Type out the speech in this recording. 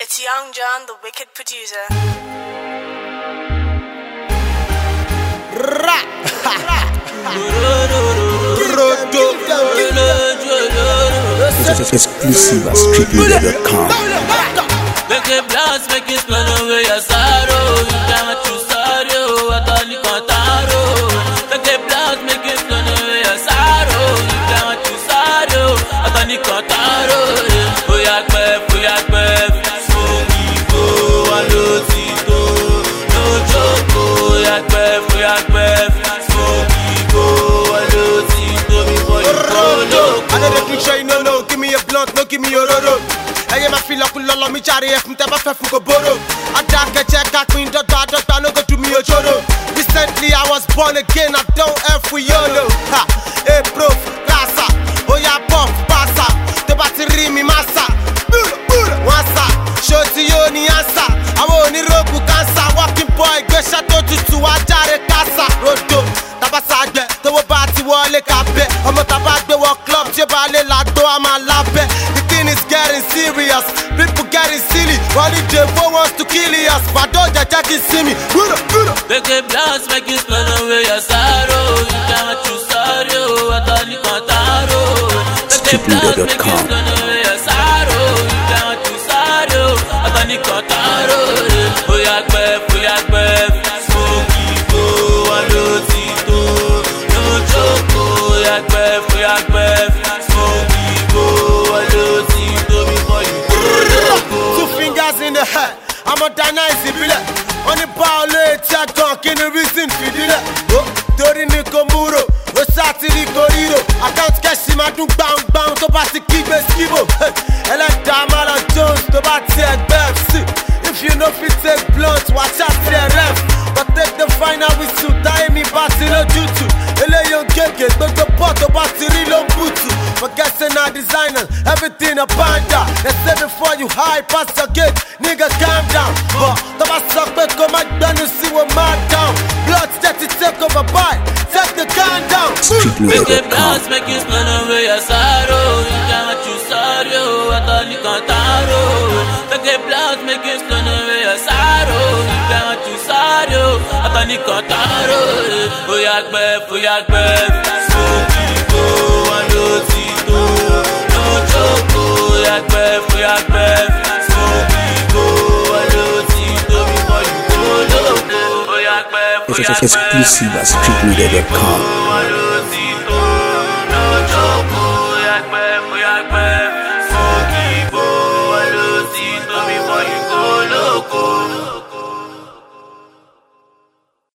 It's Young John, the wicked producer. Exclusive at streetleader.com. Make it blast, make it run away your sorrow. You can't choose sorrow, I thought you can't sorrow. Make it blast, make it run away your sorrow. You can't choose sorrow, I thought you can't sorrow. Oh yeah, smoky go, I know Tito, no joke. Oh yeah, smoky go, I know Tito, before you go loco. I know the picture, you know, give me a blunt, no give me a roro. Eye ma feel like lolo mi jare e fun te ba fe fun go boro. Adake check out queen dada no go do me ojoro. Recently I was born again, I don't F with YOLO. Ha, hey prof, rasa, oya puff, passa. Te ba ti ri mi massa. Wasa, show ti yo ni answer. Awo ni rogu cancer, walking boy, gbe shadow tutu ajare casa. Rodo, taba sagbe, to wo ba ti wole kabe. Omo taba gbe wo club, ti ba le lado ama labe. It's getting serious, people getting silly. Only J4 wants to kill us, but don't Jack see me. Make it blast, make it run away your sorrow. You can't choose sorrow, I thought you can't sorrow. Make it blast, make it run away your sorrow. You can't choose sorrow, I thought you can't sorrow. Oh yeah, smoky go, I know Tito, no joke. Oh yeah, smoky go, I know Tito, before you go loco. 2 fingers in the head, I'm a dynasty villa. On the ball, check on, can you reason for dinner? Oh, Dori Nikomuro, Osatiri Corrido. I can't catch him, I do bound, to pass the keep a skibo. Ella Damala Jones, to bat take Pepsi. If you know if you take blunts, watch out for the ref. But take the final with two, tie me passing a jutsu. Ele young gege, but the pot of battery long bootu. Forgetting our designers, everything a panda. They say before you high, pass the gate, nigga calm down. But the suck back on my gun and see what man down. Blood steady take over by, take the gun down. Make it blast, make it run away your sorrow. You can't choose sorrow, I thought you can't sorrow. Make it blast, make it run away your sorrow. You can't choose sorrow, I thought you can't sorrow. Oh yeah, smoky go, I know Tito, no joke. Oh yeah, smoky go, I know Tito, before you go loco. Oh yeah, Exclusive at streetleader.com.